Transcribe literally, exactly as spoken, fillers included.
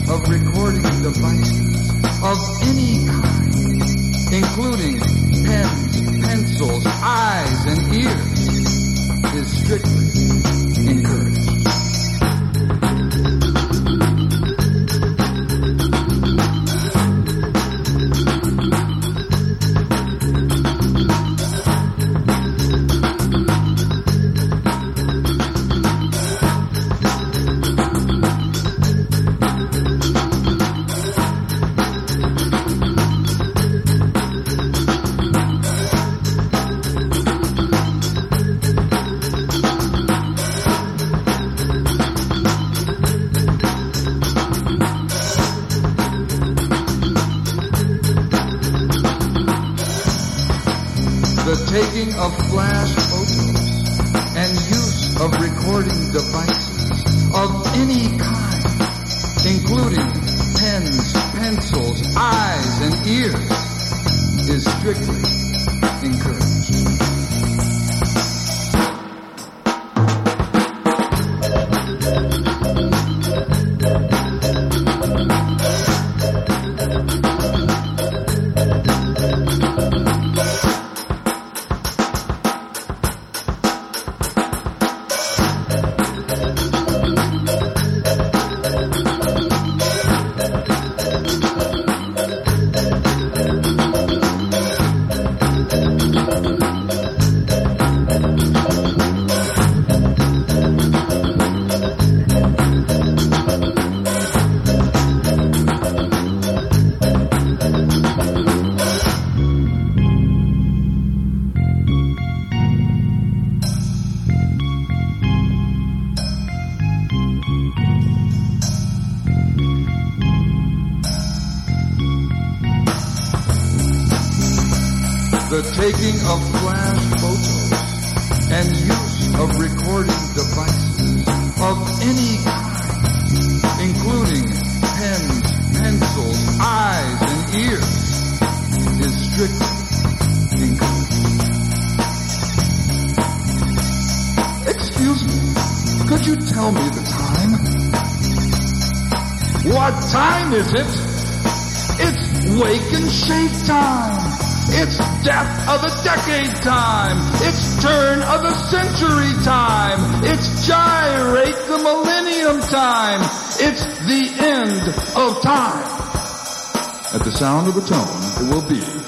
of recording devices of any kind, including pens, pencils, eyes, and ears, is strictly encouraged. The taking of flash photos and use of recording devices of any kind, including pens, pencils, eyes, and ears, is strictly encouraged. The taking of flash photos and use of recording devices of any kind, including pens, pencils, eyes, and ears, is strictly encouraged. Excuse me, could you tell me the time? What time is it? It's wake and shake time. It's death of the decade time. It's turn of the century time. It's gyrate the millennium time. It's the end of time. At the sound of the tone, it will be